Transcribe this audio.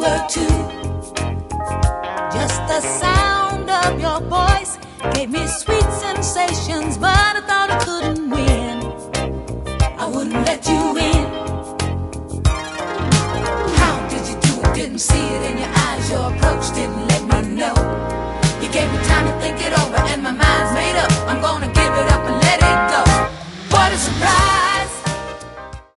were too. Just the sound of your voice gave me sweet sensations, but I